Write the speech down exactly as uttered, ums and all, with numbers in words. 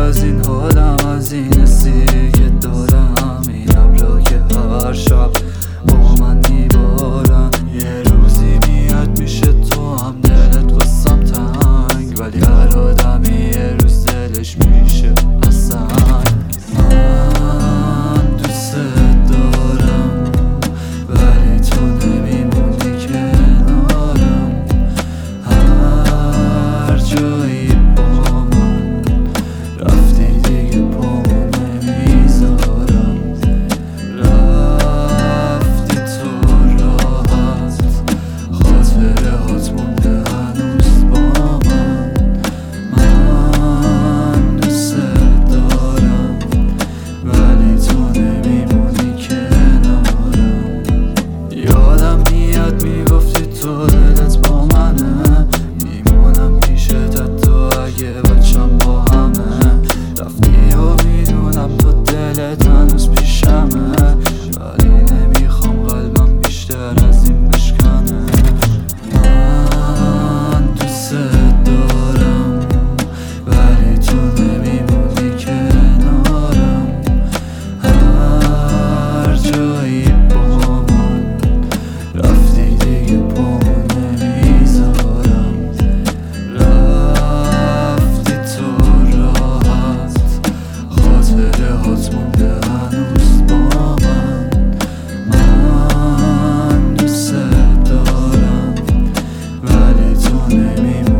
از این حالم، از این حسی که دارم، این ابرا که هر شب با من میبارن. یه روزی میاد میشه تو هم دلت واسم تنگ، ولی هر آدمی یه روز دلش میشه اصلا. من دوست دارم ولی تو نمیمونی کنارم، هر جایی با من رفتی دیگه پامو نمیذارم. رفتی تو راحت، خاطره هات مونده هنوز با من. من دوست دارم ولی تو نمیمونی کنارم. یادم میاد میگفتی تو دلت با منه، میمونم پیشت حتی اگه بچم با همه. رفتی و میدونم تو دلت هنوز پیشمه، ولی نمیخوام قلبم بیشتر از این بشکنه. من دوست دارم ولی تو نمیمونی کنارم، هر جایی با من رفتی دیگه پامو نمیذارم. رفتی تو راحت، خاطره هات مونده هنوز با من. من دوست دارم ولی تو نمیمونی